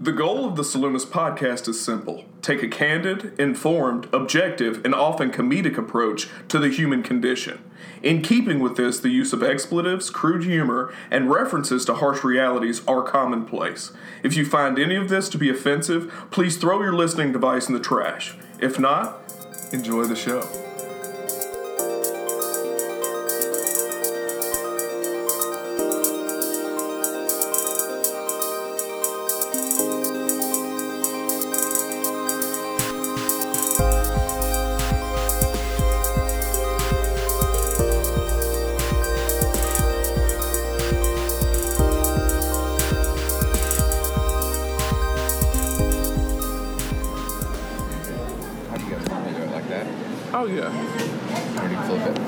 The goal of the Salumis podcast is simple. Take a candid, informed, objective, and often comedic approach to the human condition. In keeping with this, the use of expletives, crude humor, and references to harsh realities are commonplace. If you find any of this to be offensive, please throw your listening device in the trash. If not, enjoy the show. Oh, yeah. How do you flip it?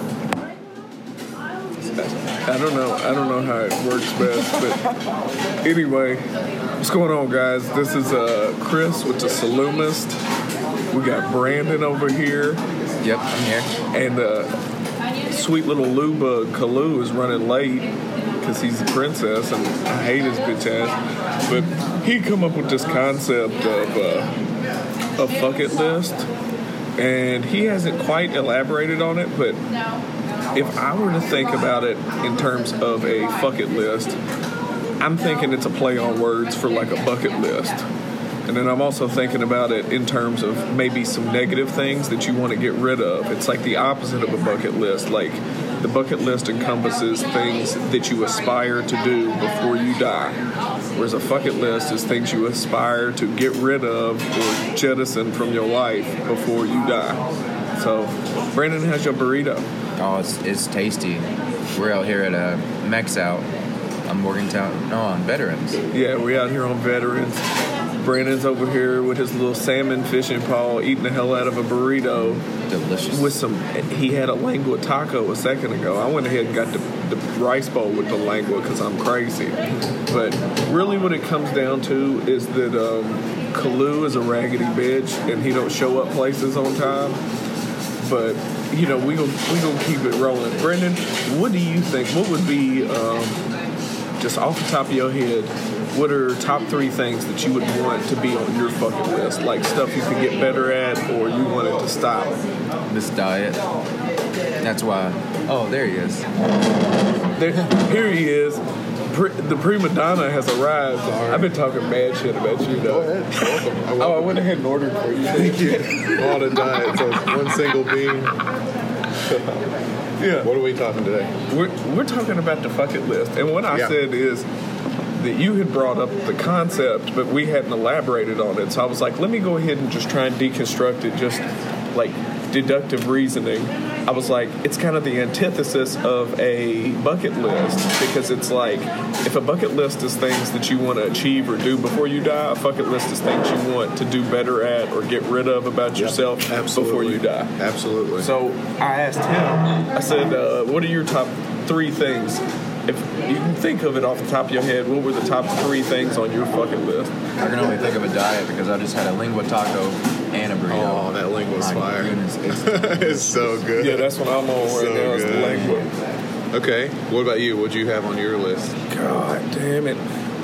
I don't know how it works best, but anyway, what's going on, guys? This is Chris with the Salumist. We got Brandon over here. Yep, I'm here. And sweet little Luba Kalu is running late because he's a princess, and I hate his bitch ass. But he come up with this concept of a fuck it list. And he hasn't quite elaborated on it, but if I were to think about it in terms of a fuck it list, I'm thinking it's a play on words for like a bucket list. And then I'm also thinking about it in terms of maybe some negative things that you want to get rid of. It's like the opposite of a bucket list. Like the bucket list encompasses things that you aspire to do before you die. Whereas a fuck it list is things you aspire to get rid of or jettison from your life before you die. So, Brandon, how's your burrito? Oh, it's tasty. We're out here at Mex Out on Morgantown. No, on Veterans. Yeah, we're out here on Veterans. Brandon's over here with his little salmon fishing pole, eating the hell out of a burrito. Delicious. With he had a lengua taco a second ago. I went ahead and got the rice bowl with the lengua because I'm crazy. But really what it comes down to is that Kalu is a raggedy bitch and he don't show up places on time. But, you know, we gonna keep it rolling. Brendan, what do you think? What would be, just off the top of your head, what are top 3 things that you would want to be on your fucking list? Like stuff you could get better at or you wanted to stop? This diet. That's why. Oh, there he is. Here he is. The prima donna has arrived. I've been talking mad shit about you, though. Go ahead. Welcome. I went ahead and ordered for you. Thank you. On a diet, so it's one single bean. Yeah. What are we talking today? We're talking about the fuck it list. And what I said is that you had brought up the concept, but we hadn't elaborated on it. So I was like, let me go ahead and just try and deconstruct it, just like deductive reasoning. I was like, it's kind of the antithesis of a bucket list, because it's like, if a bucket list is things that you want to achieve or do before you die, a bucket list is things you want to do better at or get rid of about yourself before you die. Absolutely. So I asked him, I said, what are your top 3 things? If you can think of it off the top of your head, what were the top 3 things on your fucking list? I can only think of a diet because I just had a lingua taco and a burrito. Oh, that lingua's fire. Goodness, It's so good. Yeah, that's what I'm on right So now, is the good. lengua. Okay, what about you? What do you have on your list? God damn it.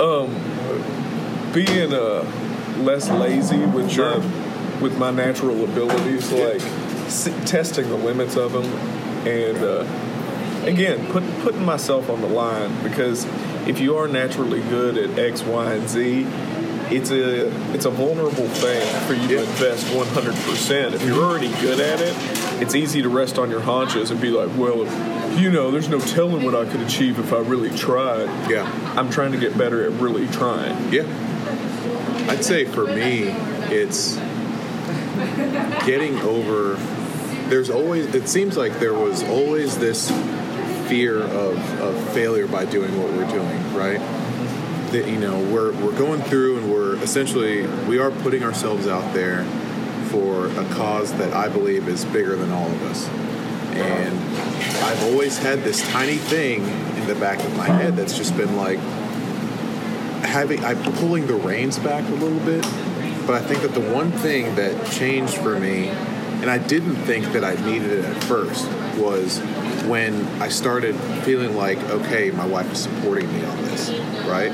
Being less lazy with my natural abilities, like testing the limits of them, and again, putting myself on the line, because if you are naturally good at X, Y, and Z, it's a vulnerable thing for you to invest 100%. If you're already good at it, it's easy to rest on your haunches and be like, well, there's no telling what I could achieve if I really tried. Yeah. I'm trying to get better at really trying. Yeah. I'd say for me, it's getting over. It seems like there was always this fear of failure by doing what we're doing, right? That, we're going through and we are putting ourselves out there for a cause that I believe is bigger than all of us. And I've always had this tiny thing in the back of my head that's just been like I'm pulling the reins back a little bit. But I think that the one thing that changed for me, and I didn't think that I needed it at first, was when I started feeling like, okay, my wife is supporting me on this, right?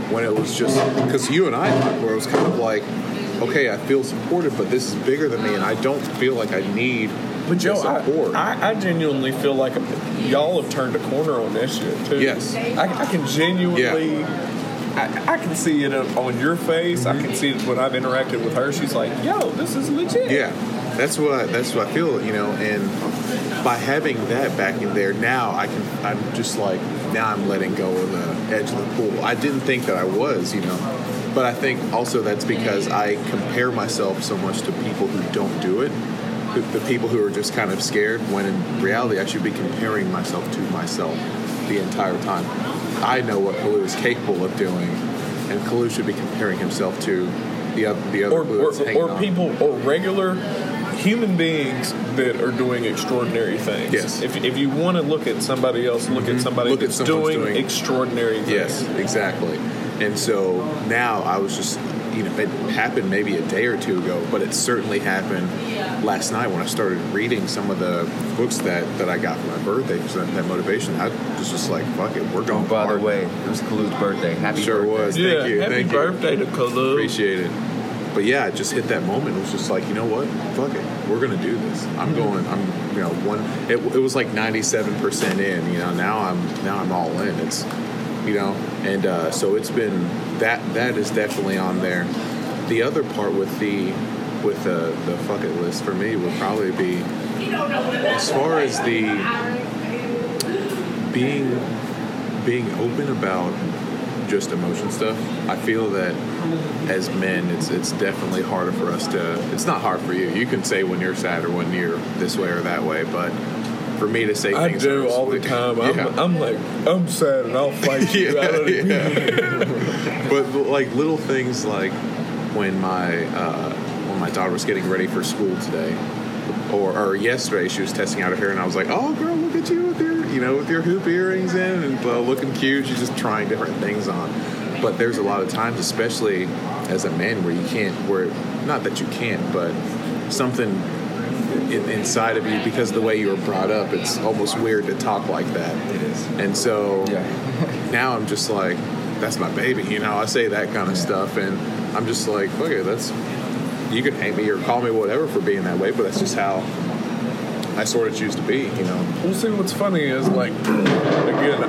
when it was just because you and I talked, where it was kind of like, okay, I feel supported, but this is bigger than me, and I don't feel like I need. But Joe, support. I genuinely feel like y'all have turned a corner on this shit too. Yes. I can genuinely. I can see it on your face. I can see it when I've interacted with her. She's like, "Yo, this is legit." Yeah, that's what I feel. And by having that back in there, now I'm just like, now I'm letting go of the edge of the pool. I didn't think that I was, but I think also that's because I compare myself so much to people who don't do it. The people who are just kind of scared, when in reality I should be comparing myself to myself the entire time. I know what Kalu is capable of doing, and Kalu should be comparing himself to the other or people or regular human beings that are doing extraordinary things. Yes. If you want to look at somebody else, look at somebody that's doing extraordinary things. Yes, exactly. And so now I was just, it happened maybe a day or two ago, but it certainly happened last night when I started reading some of the books that I got for my birthday, that motivation. I was just like, fuck it, we're going By hard. the way, it was Kalu's birthday. Happy sure birthday. was. Yeah, Thank you. happy Thank birthday you. to Kalu. Appreciate it. But yeah, it just hit that moment. It was just like, you know what? Fuck it. We're gonna do this. It was like 97% in. Now I'm all in. It's, and so it's been that is definitely on there. The other part with the bucket list for me would probably be, as far as the being open about just emotion stuff. I feel that as men, it's definitely harder for us to. It's not hard for you. You can say when you're sad or when you're this way or that way, but for me to say I things do all the time. Yeah. I'm like, I'm sad and I'll fight you. But like little things like when my daughter was getting ready for school today, or yesterday, she was testing out her hair, and I was like, "Oh, girl, look at you with your hoop earrings in and looking cute." She's just trying different things on. But there's a lot of times, especially as a man, where you can't. Not that you can't, but something inside of you, because of the way you were brought up, it's almost weird to talk like that. It is. And so now I'm just like, that's my baby. I say that kind of stuff, and I'm just like, okay, you can hate me or call me whatever for being that way, but that's just how I sort of choose to be, Well, see, what's funny is, like, again,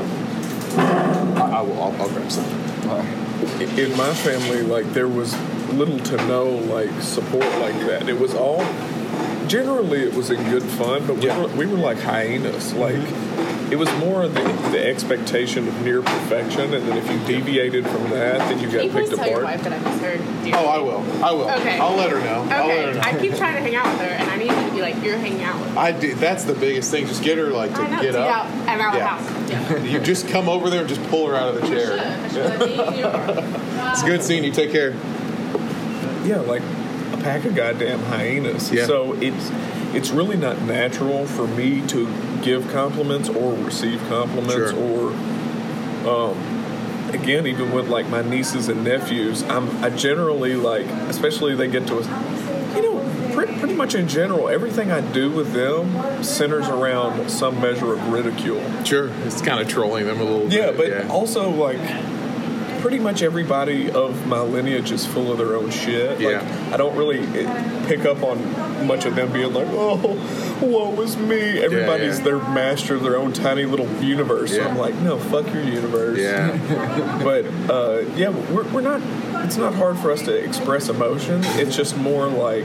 I'll grab something. in my family, like, there was little to no, like, support like that. It was all, generally it was in good fun, but we were like hyenas. Like, it was more of the expectation of near perfection, and then if you deviated from that, then you got Can you please picked tell your apart. wife that I miss her dearly? Oh, I will. Okay. I'll let her know. Okay. I keep trying to hang out with her, and I need you to be like, you're hanging out with her. I do. That's the biggest thing. Just get her to I know, get to up. At our house. Yeah. You just come over there and just pull her out of the chair. I should. It's good seeing you. Take care. Yeah, like a pack of goddamn hyenas. Yeah. So it's really not natural for me to give compliments or receive compliments Sure. or again, even with like my nieces and nephews, I generally, like, especially they get to us, pretty much in general, everything I do with them centers around some measure of ridicule. Sure. It's kind of trolling them a little bit. Yeah, but also, like, pretty much everybody of my lineage is full of their own shit. Like, I don't really pick up on much of them being like, oh, woe is me. Everybody's their master of their own tiny little universe. So I'm like, no, fuck your universe. Yeah. But, we're not, it's not hard for us to express emotion. It's just more like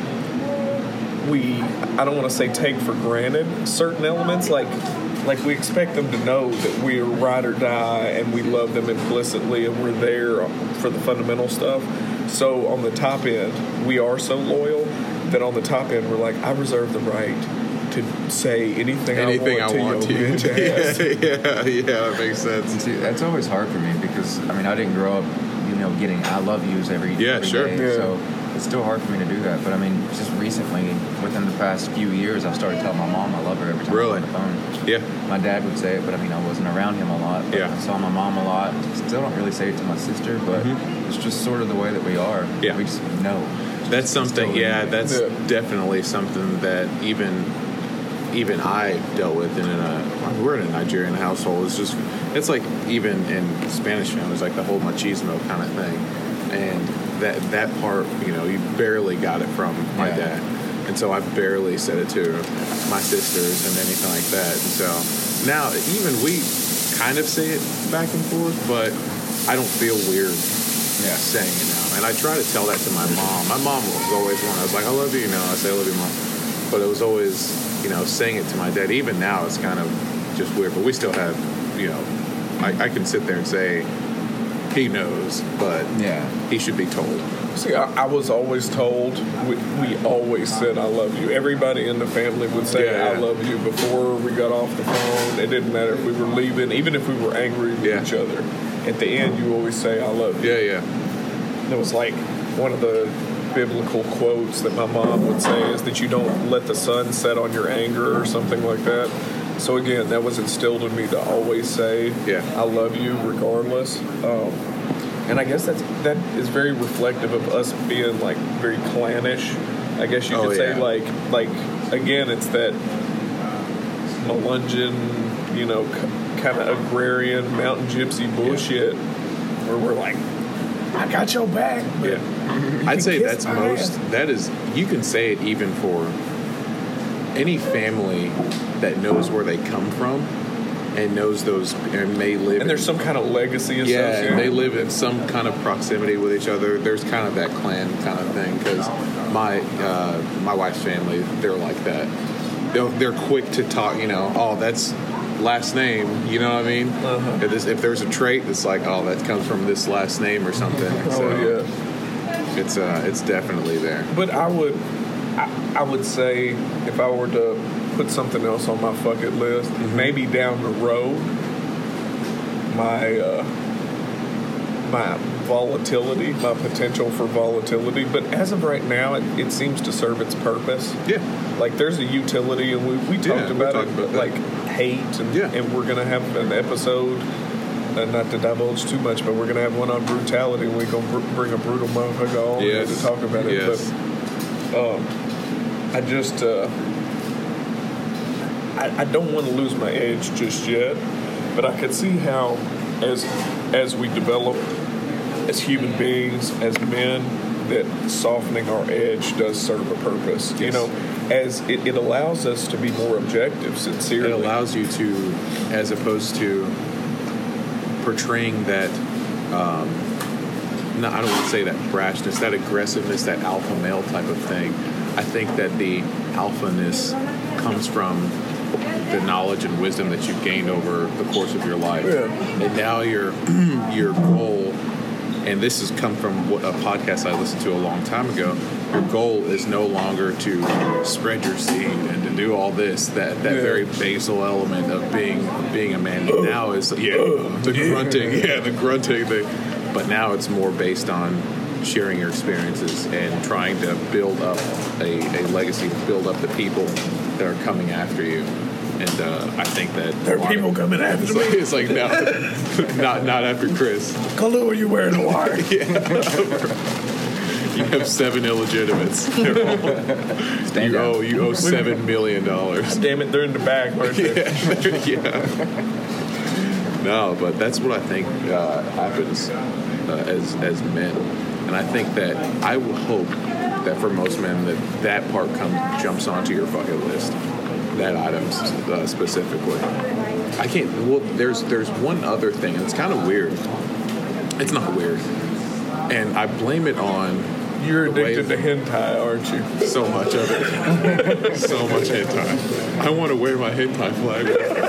I don't want to say take for granted certain elements, like we expect them to know that we're ride or die and we love them implicitly and we're there for the fundamental stuff. So on the top end, we are so loyal that on the top end, we're like, I reserve the right to say anything I want to you. That makes sense. See, that's always hard for me because, I didn't grow up, getting I love yous every day. So it's still hard for me to do that. But just recently, within the past few years, I've started telling my mom I love her every time I'm on the phone. Yeah. My dad would say it, but I wasn't around him a lot. But I saw my mom a lot. Still don't really say it to my sister, but it's just sort of the way that we are. Yeah. We just know. That's something, that's definitely something that even I dealt with we're in a Nigerian household. It's just It's like even in Spanish families, like the whole machismo kind of thing. And that part, you know, you barely got it from my dad. And so I barely said it to my sisters and anything like that. And so now, even we kind of say it back and forth, but I don't feel weird saying it now. And I try to tell that to my mom. My mom was always one. I was like, I love you, you know. I say, I love you, Mom. But it was always, you know, saying it to my dad. Even now, it's kind of just weird. But we still have, you know, I can sit there and say, he knows, but he should be told. See, I was always told, we always said, I love you. Everybody in the family would say, I love you before we got off the phone. It didn't matter if we were leaving, even if we were angry with each other. At the end, you always say, I love you. It was like one of the biblical quotes that my mom would say is that you don't let the sun set on your anger or something like that. So again, that was instilled in me to always say, I love you regardless. And I guess that is very reflective of us being like very clannish. I guess you could say like again, it's that Melungeon, you know, kind of agrarian mountain gypsy bullshit where we're like, I got your back. I'd say that's that is, you can say it even for any family that knows where they come from and knows those and may live. And there's some kind of legacy associated. Yeah, and they live in some kind of proximity with each other. There's kind of that clan kind of thing because my wife's family, they're like that. They're quick to talk, you know, oh, that's last name, you know what I mean? If there's a trait that's like, oh, that comes from this last name or something. It's definitely there. But I would say if I were to put something else on my bucket list, maybe down the road, my volatility, my potential for volatility. But as of right now, it seems to serve its purpose. Like there's a utility, and we talked about it, like hate, and we're gonna have an episode. Not to divulge too much, but we're going to have one on brutality, and we're going to bring a brutal motherfucker on here to talk about it. But I just I don't want to lose my edge just yet, but I could see how as we develop as human beings, as men, that softening our edge does serve a purpose. You know, as it allows us to be more objective, sincerely. It allows you to, as opposed to portraying that, no, I don't want to say that brashness, that aggressiveness, that alpha male type of thing. I think that the alphaness comes from the knowledge and wisdom that you've gained over the course of your life. And now your goal, and this has come from a podcast I listened to a long time ago, your goal is no longer to spread your seed and to do all this, that very basal element of being a man. Now is the grunting thing. But now it's more based on sharing your experiences and trying to build up a legacy, build up the people that are coming after you. And I think that there are people coming after me. It's like no, not after Chris. Kalu, are you wearing a wire? You have 7 illegitimates. You owe $7 million. Damn it, they're in the back. No, but that's what I think happens as men, and I think that I would hope that for most men that part jumps onto your bucket list. That item specifically. I can't. Well, there's one other thing, and it's kind of weird. It's not weird, and I blame it on. You're addicted to hentai, aren't you? So much of it. So much hentai. I want to wear my hentai flag.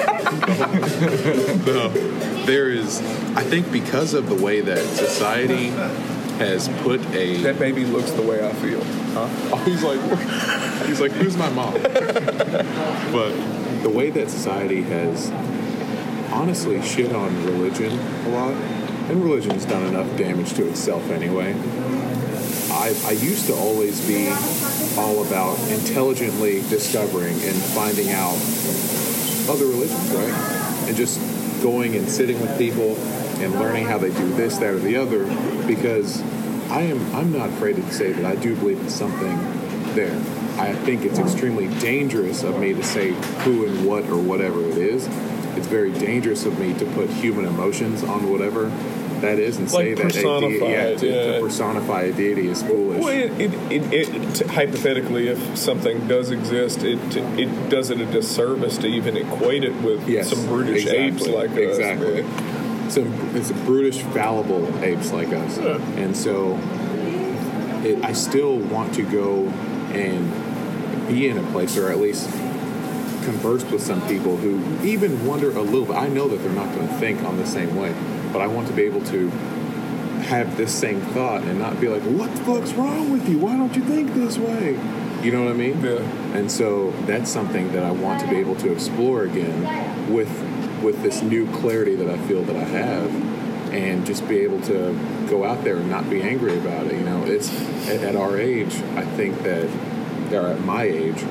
No, there is. I think because of the way that society has put that baby looks the way I feel. Huh? Oh, he's like, who's my mom? But the way that society has honestly shit on religion a lot, and religion's done enough damage to itself anyway. I used to always be all about intelligently discovering and finding out other religions, right? And just going and sitting with people and learning how they do this, that, or the other, because I'm not afraid to say that I do believe in something there. I think it's extremely dangerous of me to say who and what or whatever it is, it's very dangerous of me to put human emotions on whatever that is and say that to personify a deity is foolish. Well, hypothetically, if something does exist, it does it a disservice to even equate it with some brutish apes like us. Exactly. It's a brutish, fallible apes like us. Yeah. And so I still want to go and be in a place, or at least converse with some people who even wonder a little bit. I know that they're not going to think on the same way, but I want to be able to have this same thought and not be like, what the fuck's wrong with you? Why don't you think this way? You know what I mean? Yeah. And so that's something that I want to be able to explore again with this new clarity that I feel that I have, and just be able to go out there and not be angry about it. You know, it's at our age, I think that, or at my age,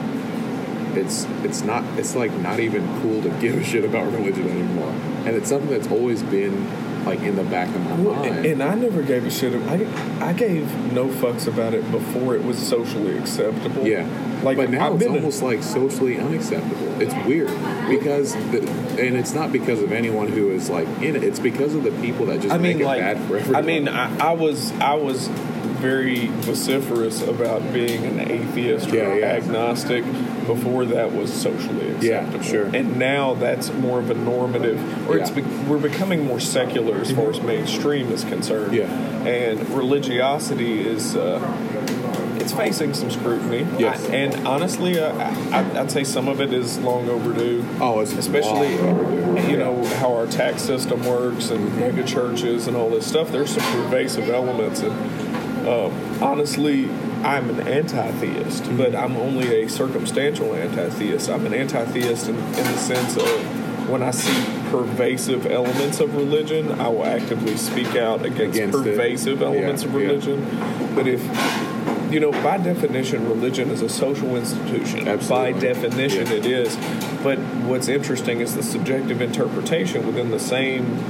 it's like not even cool to give a shit about religion anymore. And it's something that's always been like in the back of my mind. And I never gave a shit. I gave no fucks about it before it was socially acceptable. Yeah. But now it's almost like socially unacceptable. It's weird because, and it's not because of anyone who is like in it. It's because of the people that just make it bad for everyone. I mean, I was very vociferous about being an atheist or agnostic before that was socially acceptable. Yeah, sure. And now that's more of a normative, or we're becoming more secular as far as mainstream is concerned. Yeah. And religiosity is it's facing some scrutiny. Yes. And honestly, I'd say some of it is long overdue. Oh, it's especially long overdue. You know how our tax system works and mega churches and all this stuff. There's some pervasive elements, and honestly, I'm an anti-theist, but I'm only a circumstantial anti-theist. I'm an anti-theist in the sense of when I see pervasive elements of religion, I will actively speak out against pervasive elements of religion. But if, you know, by definition, religion is a social institution. Absolutely. By definition, it is. But what's interesting is the subjective interpretation within the same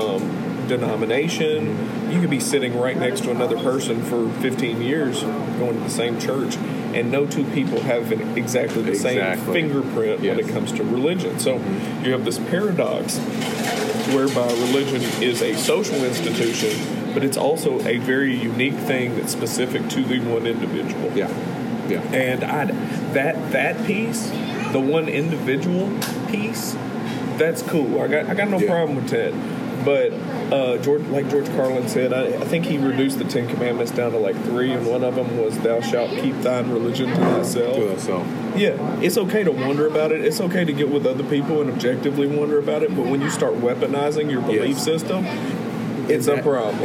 denomination. You could be sitting right next to another person for 15 years going to the same church, and no two people have exactly the same fingerprint when it comes to religion. So you have this paradox whereby religion is a social institution, but it's also a very unique thing that's specific to the one individual. Yeah. Yeah. And that piece, the one individual piece, that's cool. I got no problem with that. But George Carlin said, I think he reduced the 10 Commandments down to like 3, and one of them was thou shalt keep thine religion to thyself. Yeah, it's okay to wonder about it. It's okay to get with other people and objectively wonder about it. But when you start weaponizing your belief system, it's a problem.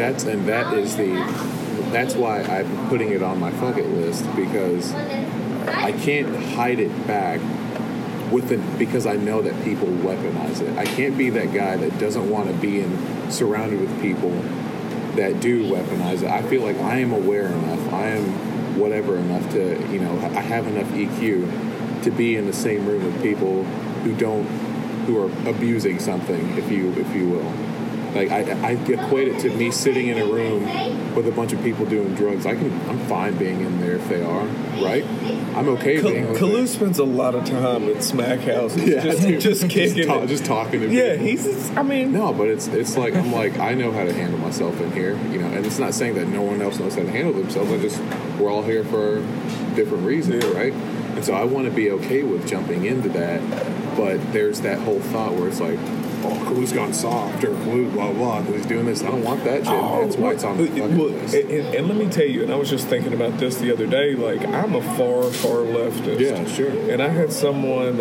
That's why I'm putting it on my bucket list, because I can't hide it back because I know that people weaponize it. I can't be that guy that doesn't want to be surrounded with people that do weaponize it. I feel like I am aware enough, I am whatever enough to, you know, I have enough EQ to be in the same room with people who are abusing something, if you will. Like, I equate it to me sitting in a room with a bunch of people doing drugs. I'm fine being in there if they are, right? I'm okay being there. Kalu spends a lot of time at smack houses, just kicking just talking to people. Yeah, no, but it's like, I'm like, I know how to handle myself in here, you know, and it's not saying that no one else knows how to handle themselves. We're all here for different reasons, right? And so I want to be okay with jumping into that, but there's that whole thought where it's like, oh, Kalu's gone soft, or Kalu, blah, blah, because he's doing this. I don't want that shit. That's why it's on the fucking list. And let me tell you, and I was just thinking about this the other day, like, I'm a far, far leftist. Yeah, sure. And I had someone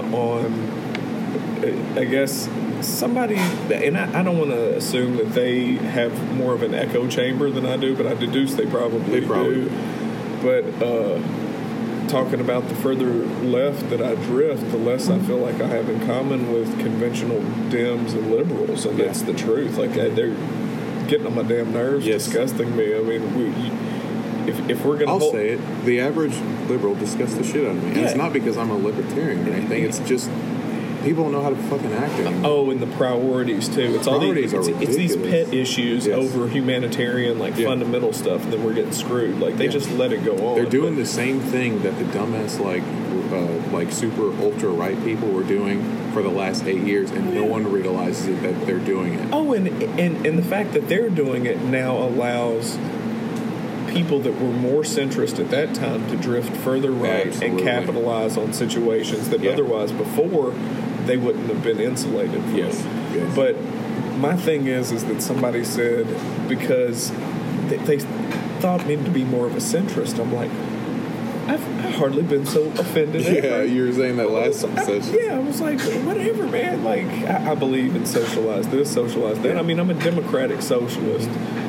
on, I guess, somebody, and I don't want to assume that they have more of an echo chamber than I do, but I deduce they probably do. But talking about the further left that I drift, the less I feel like I have in common with conventional Dems and liberals, and that's the truth. Like, they're getting on my damn nerves, disgusting me. I mean, if we're gonna, I'll say it. The average liberal disgusts the shit out of me, and it's not because I'm a libertarian or anything. It's just people don't know how to fucking act anymore. Oh, and the priorities too. It's it's these pet issues over humanitarian, fundamental stuff, and then we're getting screwed. Like they just let it go on. They're doing the same thing that the dumbass like super ultra right people were doing for the last 8 years, and no one realizes it, that they're doing it. Oh, and the fact that they're doing it now allows people that were more centrist at that time to drift further right and capitalize on situations that otherwise before they wouldn't have been insulated from. Yes. But my thing is that somebody said because they thought me to be more of a centrist. I'm like, I've hardly been so offended. Yeah, you were saying that last session. I was like, whatever, man. Like, I believe in socialize this, socialize that. I mean, I'm a democratic socialist,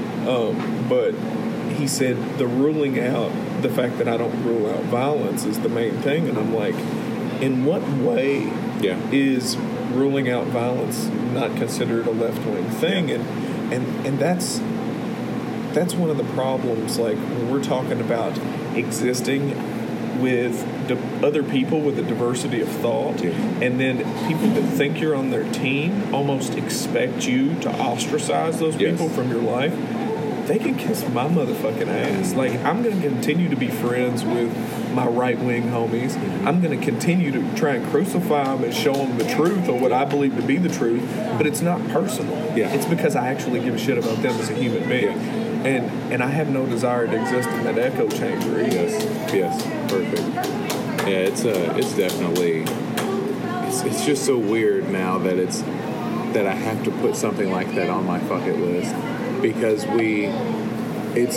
but he said the ruling out, the fact that I don't rule out violence is the main thing. And I'm like, in what way is ruling out violence not considered a left-wing thing? And that's one of the problems, like, when we're talking about existing with other people with a diversity of thought, and then people that think you're on their team almost expect you to ostracize those people from your life. They can kiss my motherfucking ass. Like, I'm going to continue to be friends with my right-wing homies. I'm going to continue to try and crucify them and show them the truth or what I believe to be the truth, but it's not personal. It's because I actually give a shit about them as a human being. And I have no desire to exist in that echo chamber either. Yes, perfect. Yeah, it's definitely, it's just so weird now that that I have to put something like that on my bucket list. Because it's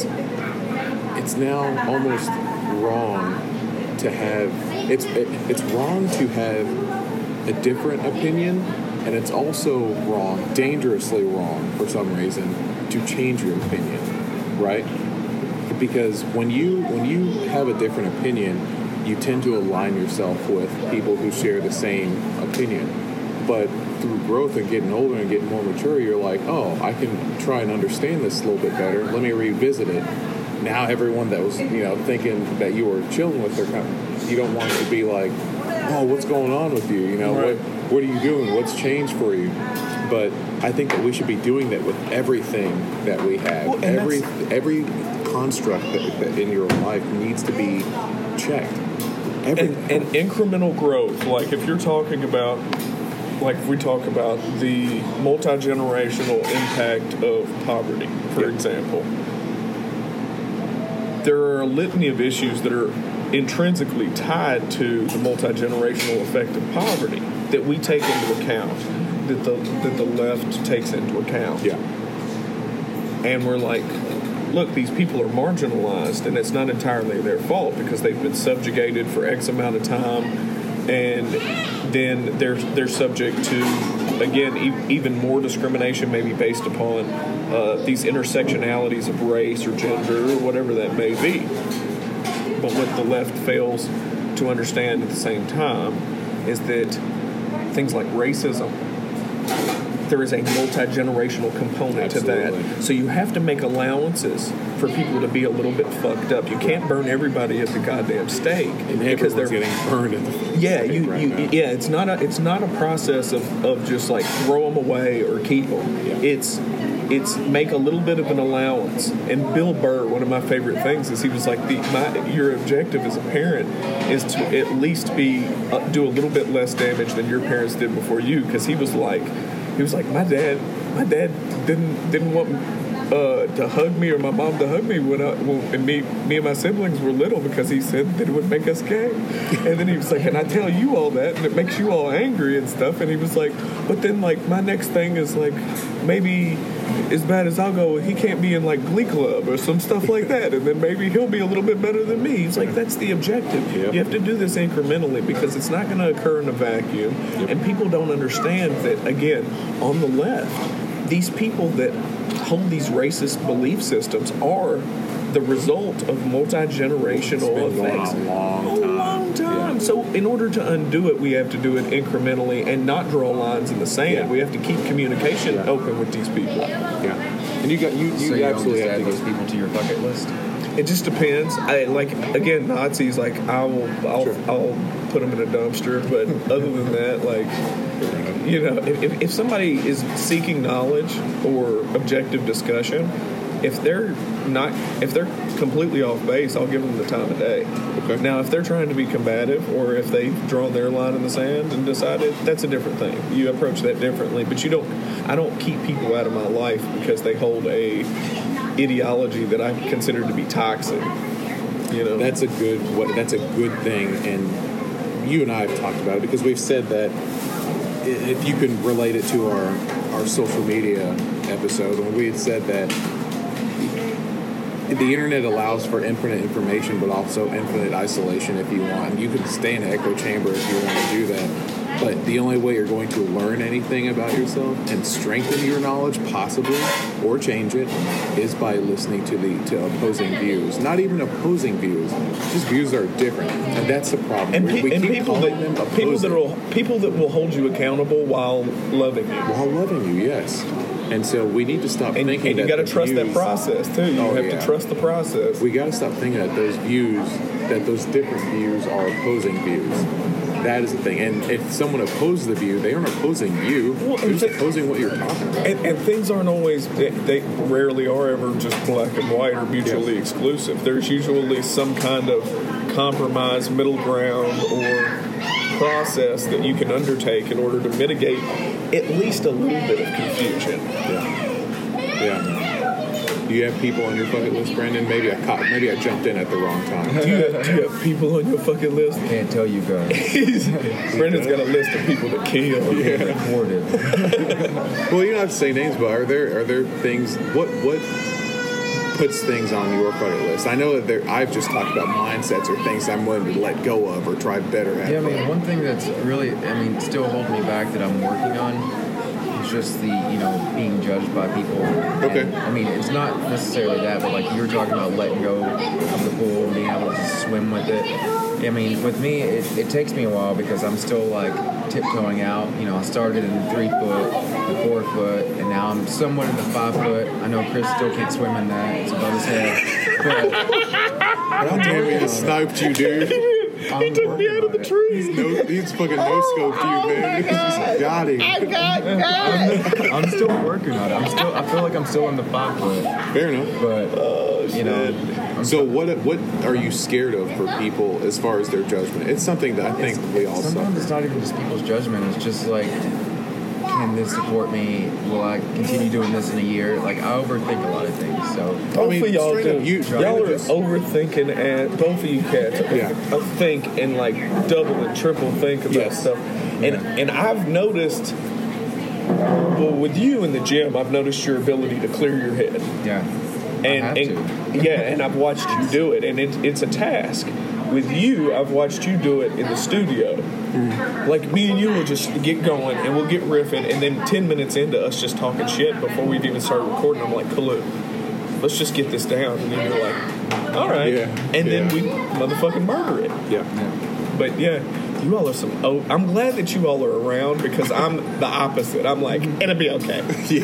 now almost wrong to have, it's wrong to have a different opinion, and it's also wrong, dangerously wrong for some reason, to change your opinion, right? Because when you have a different opinion, you tend to align yourself with people who share the same opinion. But through growth and getting older and getting more mature, you're like, oh, I can try and understand this a little bit better. Let me revisit it. Now everyone that was, thinking that you were chilling with, you don't want to be like, oh, what's going on with you? What are you doing? What's changed for you? But I think that we should be doing that with everything that we have. Well, every construct that in your life needs to be checked. And incremental growth. Like if you're talking about, like if we talk about the multi-generational impact of poverty, for example, there are a litany of issues that are intrinsically tied to the multi-generational effect of poverty that we take into account, that the left takes into account. Yeah. And we're like, look, these people are marginalized, and it's not entirely their fault because they've been subjugated for X amount of time, and then they're subject to, again, even more discrimination, maybe based upon these intersectionalities of race or gender or whatever that may be. But what the left fails to understand at the same time is that things like racism, there is a multi-generational component to that. So you have to make allowances for people to be a little bit fucked up. You can't burn everybody at the goddamn stake because they're getting burned at the stake. It's not a process of just like throw them away or keep them. Yeah. It's make a little bit of an allowance. And Bill Burr, one of my favorite things is he was like, your objective as a parent is to at least do a little bit less damage than your parents did before you, because he was like, my dad didn't want to hug me or my mom to hug me when me and my siblings were little, because he said that it would make us gay. And then he was like, and I tell you all that, and it makes you all angry and stuff. And he was like, but then like my next thing is like, maybe as bad as I'll go, he can't be in like Glee Club or some stuff like that, and then maybe he'll be a little bit better than me. He's like, that's the objective. Yep. You have to do this incrementally because it's not going to occur in a vacuum. Yep. And people don't understand that, again, on the left, these people that hold these racist belief systems are the result of multi-generational effects. A long time. Yeah. So in order to undo it, we have to do it incrementally and not draw lines in the sand. Yeah. We have to keep communication open with these people. Yeah. And you absolutely add those people to your bucket list? It just depends. Again, Nazis, like I'll put them in a dumpster, but other than that, like You know, if somebody is seeking knowledge or objective discussion, if they're completely off base, I'll give them the time of day. Okay. Now, if they're trying to be combative, or if they've drawn their line in the sand and decided, that's a different thing. You approach that differently, but I don't keep people out of my life because they hold a ideology that I consider to be toxic. You know, that's a good thing, and you and I have talked about it because we've said that if you can relate it to our social media episode, when we had said that the internet allows for infinite information, but also infinite isolation if you want. You can stay in an echo chamber if you want to do that. But the only way you're going to learn anything about yourself and strengthen your knowledge, possibly, or change it, is by listening to opposing views. Not even opposing views, just views that are different, and that's the problem. And people that will hold you accountable while loving you. While loving you, yes. And so we need to stop thinking that. And you got to trust that process too. You have to trust the process. We got to stop thinking that those different views are opposing views. That is the thing. And if someone opposes the view, they aren't opposing you. They're just opposing what you're talking about. And things aren't always, they rarely are ever just black and white or mutually exclusive. There's usually some kind of compromise, middle ground, or process that you can undertake in order to mitigate at least a little bit of confusion. Yeah. Do you have people on your bucket list, Brandon? Maybe I jumped in at the wrong time. Do you have people on your fucking list? I can't tell you guys. Brandon's got a list of people that kill. Yeah. Recorded. Well, you don't have to say names, but are there things? What puts things on your bucket list? I know that I've just talked about mindsets or things I'm willing to let go of or try better at. Yeah, I mean, one thing that's really, still holding me back that I'm working on is just the, being judged by people. Okay. And, it's not necessarily that, but like you were talking about letting go of the pool and being able to swim with it. With me, it takes me a while because I'm still like tiptoeing out. I started in 3 foot, the 4 foot, and now I'm somewhat in the 5 foot. I know Chris still can't swim in that; it's above his head. But I'm damn it, sniped you, dude. He took me out of the trees. He's fucking no-scoped you, man. He got him. I'm still working on it. I feel like I'm still in the 5 foot. Fair enough. But So what are you scared of for people as far as their judgment? It's something that I think we all sometimes suffer. It's not even just people's judgment. It's just like, can this support me? Will I continue doing this in a year? Like, I overthink a lot of things. So both of y'all do. Y'all are overthinking, and both of you cats think and like double and triple think about stuff. And I've noticed, with you in the gym, I've noticed your ability to clear your head. Yeah. And I've watched you do it, and it's a task. With you, I've watched you do it in the studio. Like, me and you will just get going, and we'll get riffing, and then 10 minutes into us just talking shit before we've even started recording, I'm like, Kalu, let's just get this down. And then you're like, all right. And then we motherfucking murder it. Yeah. But, you all are I'm glad that you all are around because I'm the opposite. I'm like, it'll be okay.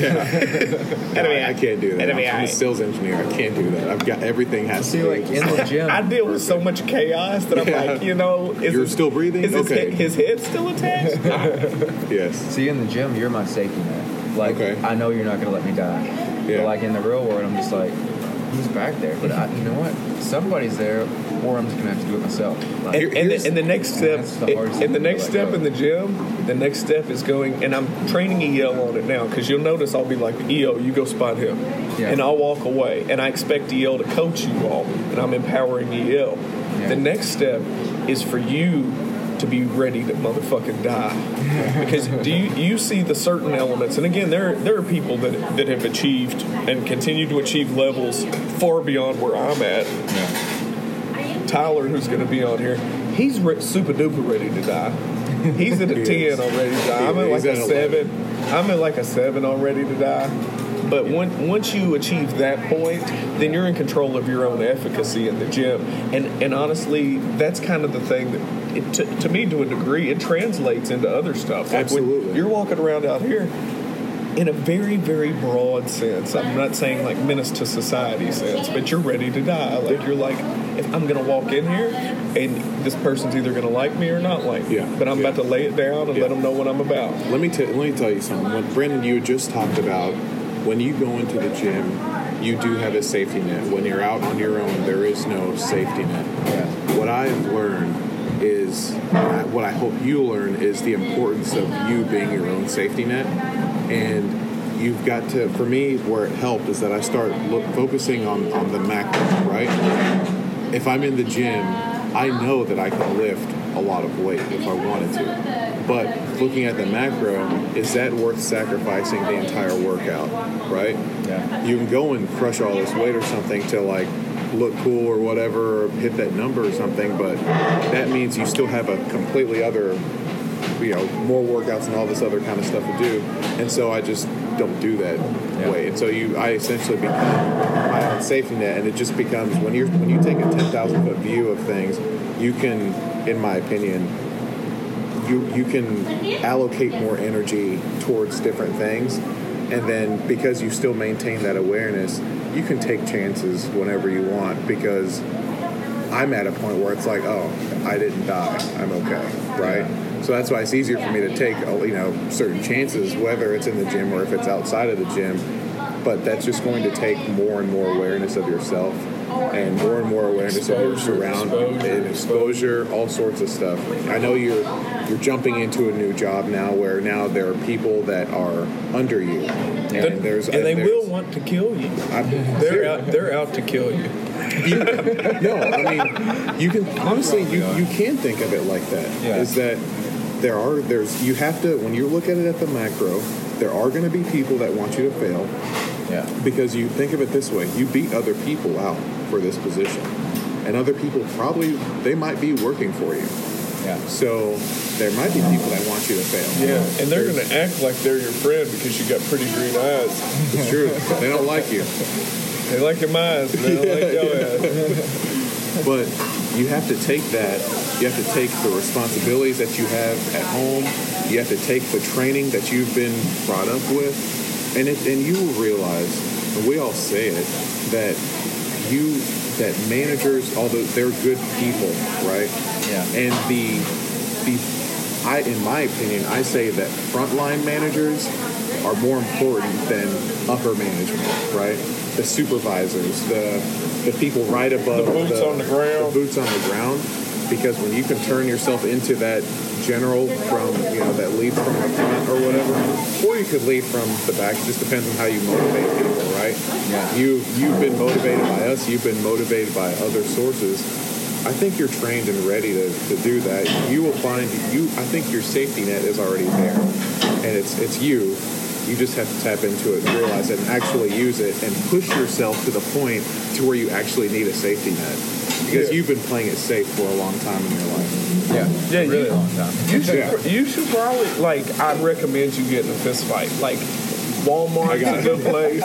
I can't do that. I'm a sales engineer. I can't do that. I've got everything has to be like in the gym. I deal with so much chaos that I'm like, you're still breathing? Is his head still attached? Yes. See, in the gym, you're my safety net. Like, I know you're not going to let me die. Yeah. But like in the real world, I'm just like, who's back there? But you know what? Somebody's there, or I'm just gonna have to do it myself. Like, and the next step, in the gym, the next step is going, and I'm training EL on it now because you'll notice I'll be like, EL, you go spot him, and I'll walk away, and I expect EL to coach you all, and I'm empowering EL. Yeah. The next step is for you to be ready to motherfucking die. Because do you see the certain elements, and again, there are people that have achieved and continue to achieve levels far beyond where I'm at. Yeah. Tyler, who's going to be on here, he's super duper ready to die. He's at a 10 already to die. I'm at like a 7. I'm at like a 7 already to die. But once you achieve that point, then you're in control of your own efficacy in the gym. And honestly, that's kind of the thing that, to me, to a degree, it translates into other stuff. Like absolutely. When you're walking around out here, in a very, very broad sense. I'm not saying like menace to society sense, but you're ready to die. Like you're like, if I'm going to walk in here and this person's either going to like me or not like me, but I'm about to lay it down and let them know what I'm about. Let me tell you something. When Brandon, you had just talked about when you go into the gym, you do have a safety net. When you're out on your own, there is no safety net. Yeah. What I've learned is, what I hope you learn is the importance of you being your own safety net. And you've got to, for me, where it helped is that I start focusing on the macro, right? If I'm in the gym, I know that I can lift a lot of weight if I wanted to. But looking at the macro, is that worth sacrificing the entire workout, right? Yeah. You can go and crush all this weight or something to like look cool or whatever, or hit that number or something, but that means you still have a completely other, more workouts and all this other kind of stuff to do. And so I just don't do that way. And so I essentially become my own safety net, and it just becomes when you take a 10,000-foot view of things, you can, in my opinion, you can allocate more energy towards different things, and then because you still maintain that awareness, you can take chances whenever you want, because I'm at a point where it's like, oh, I didn't die, I'm okay, right? So that's why it's easier for me to take, certain chances, whether it's in the gym or if it's outside of the gym. But that's just going to take more and more awareness of yourself and more awareness of your surroundings and exposure, all sorts of stuff. I know you're jumping into a new job now where now there are people that are under you. And they will want to kill you. They're out to kill you. You can honestly you can think of it like that. Yeah. Is that you have to, when you look at it at the macro, there are going to be people that want you to fail. Yeah. Because you think of it this way, you beat other people out for this position. And other people they might be working for you. Yeah. So there might be people that want you to fail. Yeah, and they're going to act like they're your friend because you got pretty green eyes. It's true. They don't like you. They like your eyes, but they don't like your ass. But you have to take that. You have to take the responsibilities that you have at home. You have to take the training that you've been brought up with. And you will realize, and we all say it, that managers, although they're good people, right? Yeah. And in my opinion, I say that frontline managers are more important than upper management, right? The supervisors, the people right above the boots on the ground. The boots on the ground. Because when you can turn yourself into that general from, that lead from the front or whatever, or you could lead from the back, it just depends on how you motivate people, right? Yeah. You've been motivated by us, you've been motivated by other sources. I think you're trained and ready to do that. You will find I think your safety net is already there. And it's you. You just have to tap into it and realize it and actually use it and push yourself to the point to where you actually need a safety net. Because you've been playing it safe for a long time in your life. Yeah, really long time. You should probably, I'd recommend you get in a fist fight. Walmart's a good place.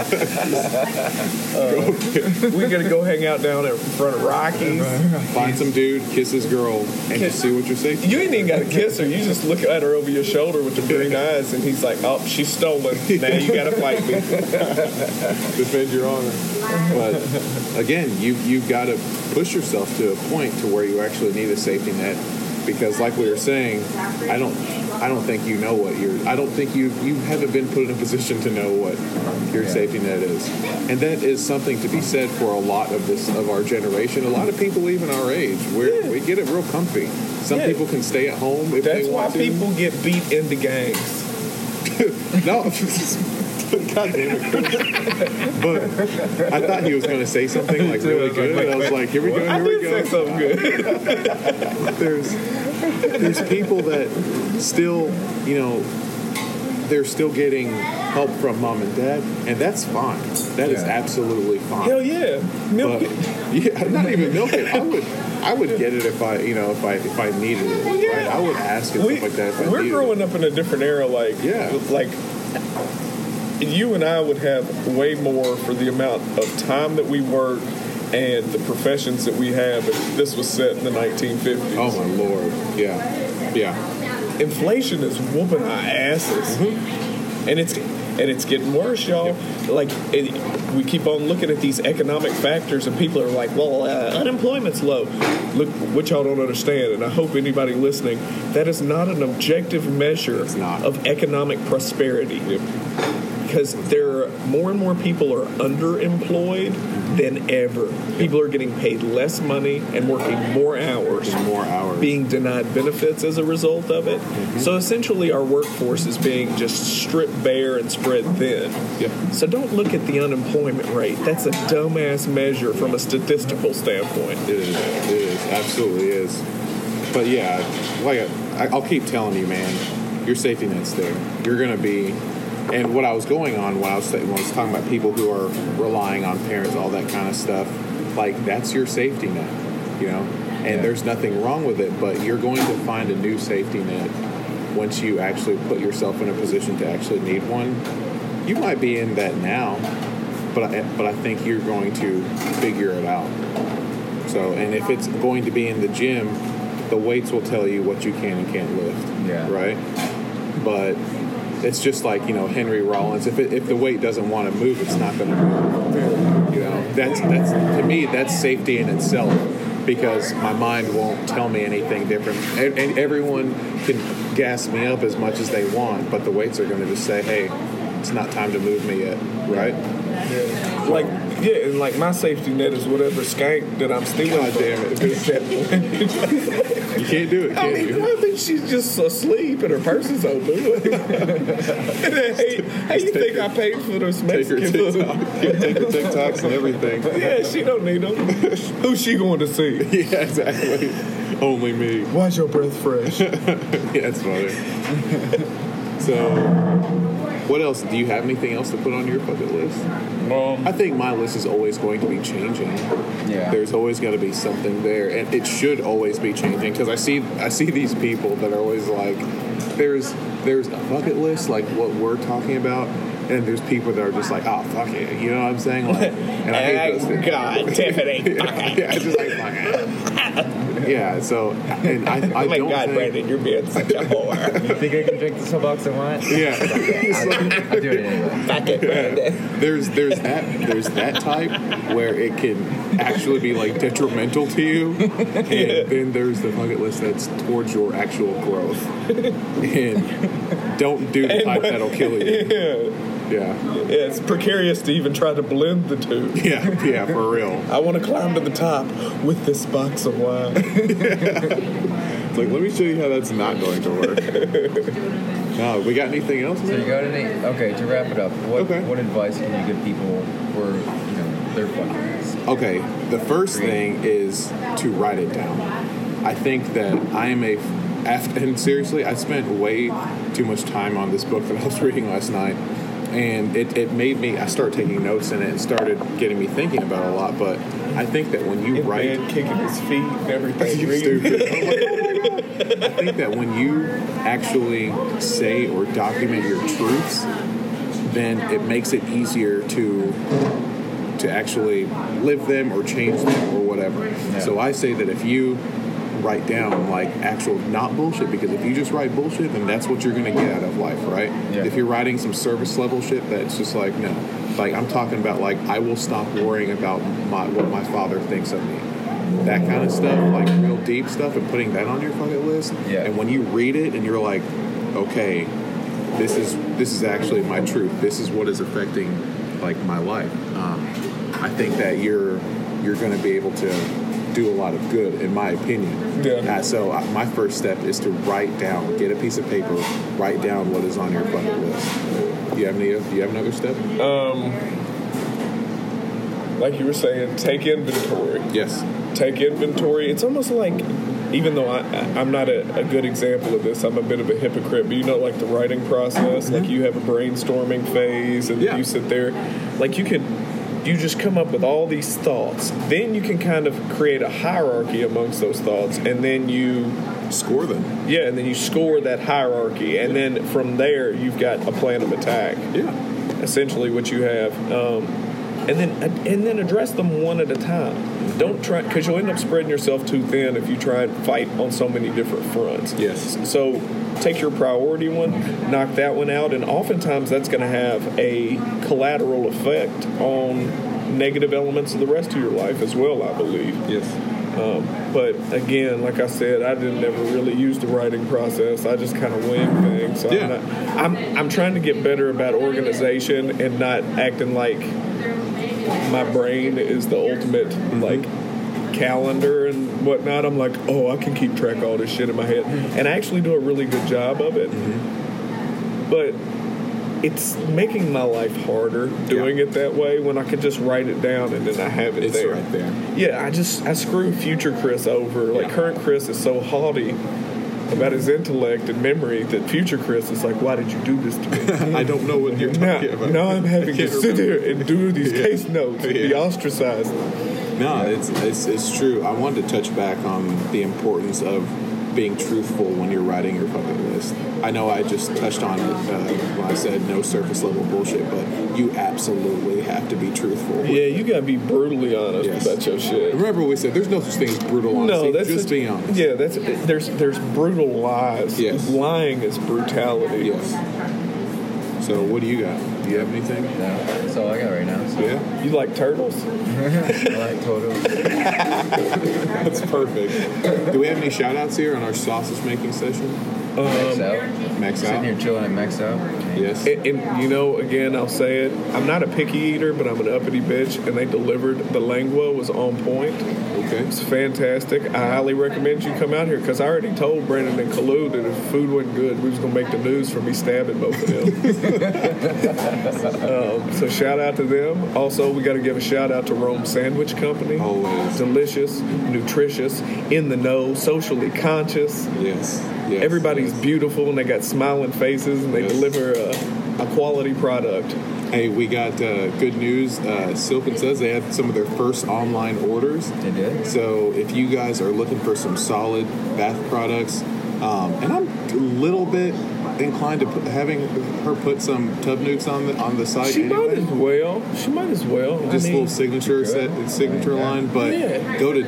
We're going to go hang out down in front of Rockies. Find some dude, kiss his girl, and just see what you're saying. You ain't even got to kiss her. You just look at her over your shoulder with the green eyes, and he's like, oh, she's stolen. Now you got to fight me. Defend your honor. But, again, you've got to push yourself to a point to where you actually need a safety net. Because, like we were saying, I don't think you know what I don't think you haven't been put in a position to know what your safety net is, and that is something to be said for a lot of our generation. A lot of people, even our age, we get it real comfy. Some people can stay at home if they want to. That's why people get beat into gangs. No. God damn it, Chris. But I thought he was going to say something really good. I was like, here we go. I did say something good. There's people that still, they're still getting help from mom and dad, and that's fine. That is absolutely fine. Hell yeah, milk it. Yeah, not even milk it. I would get it if I needed it. Well, right? I would ask and stuff like that. If we're growing up in a different era. You and I would have way more for the amount of time that we work and the professions that we have if this was set in the 1950s. Oh, my Lord. Yeah. Inflation is whooping our asses. Mm-hmm. And it's getting worse, y'all. Like, we keep on looking at these economic factors, and people are like, well, unemployment's low. Look, what y'all don't understand, and I hope anybody listening, that is not an objective measure of economic prosperity. Yep. Because more and more people are underemployed than ever. People are getting paid less money and working more hours. Being denied benefits as a result of it. Mm-hmm. So essentially our workforce is being just stripped bare and spread thin. Yep. So don't look at the unemployment rate. That's a dumbass measure from a statistical standpoint. It is. Absolutely is. But yeah, like I'll keep telling you, man, your safety net's there. You're going to be... And what I was going on when I was talking about people who are relying on parents, all that kind of stuff, like, that's your safety net, you know? And there's nothing wrong with it, but you're going to find a new safety net once you actually put yourself in a position to actually need one. You might be in that now, but I think you're going to figure it out. So, and if it's going to be in the gym, the weights will tell you what you can and can't lift, right? But... it's just like, you know, Henry Rollins. If the weight doesn't want to move, it's not going to move. You know, that's to me, that's safety in itself, because my mind won't tell me anything different. And everyone can gas me up as much as they want, but the weights are going to just say, hey, it's not time to move me yet, right? Yeah. And like my safety net is whatever skank that I'm stealing. God damn it. You can't do it, can you? I think she's just asleep and her purse is open. Hey, you think I paid for those Mexican food? Take her TikToks and everything. Yeah, she don't need them. Who's she going to see? Yeah, exactly. Only me. Why's your breath fresh? Yeah, it's funny. So, what else? Do you have anything else to put on your bucket list? I think my list is always going to be changing. Yeah. There's always going to be something there, and it should always be changing, because I see these people that are always like, there's a bucket list like what we're talking about, and there's people that are just like, oh, fuck it. You know what I'm saying? Like, and I hate those things. God, Tiffany, fuck it. Yeah, I just like, fuck it. Yeah, so, and I oh my don't God, think... Brandon, you're being such a whore. You think I can drink this whole box at once? Yeah. I'll do it anyway. Fuck it, Brandon. There's that type where it can actually be, like, detrimental to you, and then there's the bucket list that's towards your actual growth. And don't do the type that'll kill you. Yeah, it's precarious to even try to blend the two. Yeah, for real. I want to climb to the top with this box of wine. It's like, let me show you how that's not going to work. No, we got anything else? So you got any? Okay, to wrap it up, what advice can you give people for their bucket list? Okay, the first thing is to write it down. I think that and seriously, I spent way too much time on this book that I was reading last night. And it made me, I started taking notes in it and started getting me thinking about it a lot. But I think that when you write... Man kicking his feet and everything. You're stupid. I think that when you actually say or document your truths, then it makes it easier to actually live them or change them or whatever. Yeah. So I say that if you write down like actual not bullshit, because if you just write bullshit, then that's what you're going to get out of life, right? Yeah. If you're writing some service level shit, that's just like, no. Like, I'm talking about like, I will stop worrying about what my father thinks of me. That kind of stuff, like real deep stuff, and putting that on your bucket list. Yeah. And when you read it and you're like, okay, this is actually my truth. This is what is affecting like my life. I think that you're going to be able to do a lot of good, in my opinion. Yeah. So my first step is to write down, get a piece of paper, write down what is on your bucket list. Do you have another step? Like you were saying, take inventory. Yes. Take inventory. It's almost like, even though I'm not a good example of this, I'm a bit of a hypocrite, but like the writing process, like you have a brainstorming phase, and you sit there, like you just come up with all these thoughts. Then you can kind of create a hierarchy amongst those thoughts, and then you score them. Yeah, and then you score that hierarchy, and then from there you've got a plan of attack. Yeah, essentially what you have, and then address them one at a time. Don't try, because you'll end up spreading yourself too thin if you try and fight on so many different fronts. Yes. So take your priority one, knock that one out, and oftentimes that's going to have a collateral effect on negative elements of the rest of your life as well, I believe. Yes. But again, like I said, I didn't ever really use the writing process. I just kind of wing things. So I'm trying to get better about organization and not acting like my brain is the ultimate like calendar and whatnot. I'm like, oh, I can keep track of all this shit in my head, and I actually do a really good job of it. But it's making my life harder doing it that way when I could just write it down and then I have it there. Right there. Yeah, I screw future Chris over. Like, current Chris is so haughty about his intellect and memory that future Chris is like, why did you do this to me? I don't know what you're talking about. Now I'm having to sit here and do these case notes and be ostracized. No, it's true. I wanted to touch back on the importance of being truthful when you're writing your bucket list. I know I just touched on it when I said no surface level bullshit, but you absolutely have to be truthful. Yeah, you gotta be brutally honest about your shit. Remember what we said, there's no such thing as brutal honesty. No, that's just being honest. Yeah, there's brutal lies. Yes. Lying is brutality. Yes. So what do you got? Do you have anything? No, that's all I got right now. So. Yeah. You like turtles? I like turtles. That's perfect. Do we have any shout outs here on our sausage making session? Max out. Max out. Sitting here chilling at Max out. Yes. And you know, again, I'll say it. I'm not a picky eater, but I'm an uppity bitch, and they delivered. The lengua was on point. Okay. It's fantastic. I highly recommend you come out here because I already told Brandon and Kalu that if food wasn't good, we was going to make the news for me stabbing both of them. So shout out to them. Also, we got to give a shout out to Rome Sandwich Company. Always. Delicious, nutritious, in the know, socially conscious. Yes. Everybody's beautiful, and they got smiling faces, and they deliver a quality product. Hey, we got good news. Silk & Suds, they had some of their first online orders. They did? So if you guys are looking for some solid bath products, and I'm a little bit inclined to having her put some tub nukes on the site. She might as well. Just a little signature line. But go to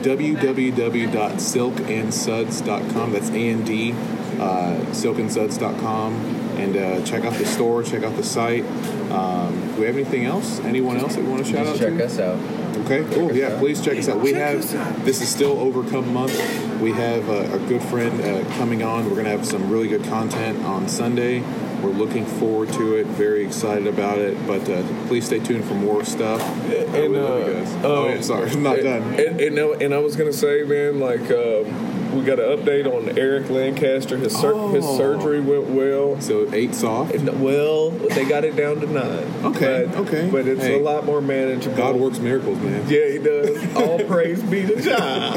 www.silkandsuds.com. That's A&D, silkandsuds.com, and check out the store. Check out the site. Do we have anything else? Anyone else that we want to shout out to? Check us out. Okay, cool. Yeah, please check us out. This is still Overcome Month. We have a good friend coming on. We're going to have some really good content on Sunday. We're looking forward to it. Very excited about it. But please stay tuned for more stuff. And, we love you guys. Sorry, I'm not done. And I was going to say, man, like, we got an update on Eric Lancaster. His surgery went well. So 8 soft? Well, they got it down to 9. Okay. But it's a lot more manageable. God works miracles, man. Yeah, he does. All praise be to Jah.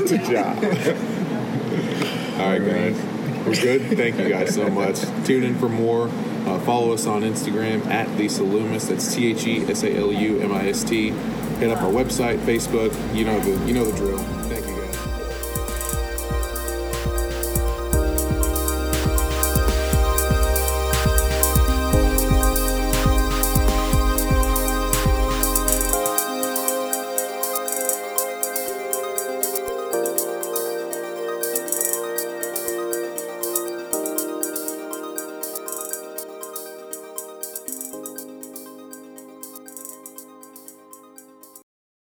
All right, guys. We're good. Thank you guys so much. Tune in for more. Follow us on Instagram at The Salumist. That's TheSalumist. Hit up our website, Facebook. You know the drill.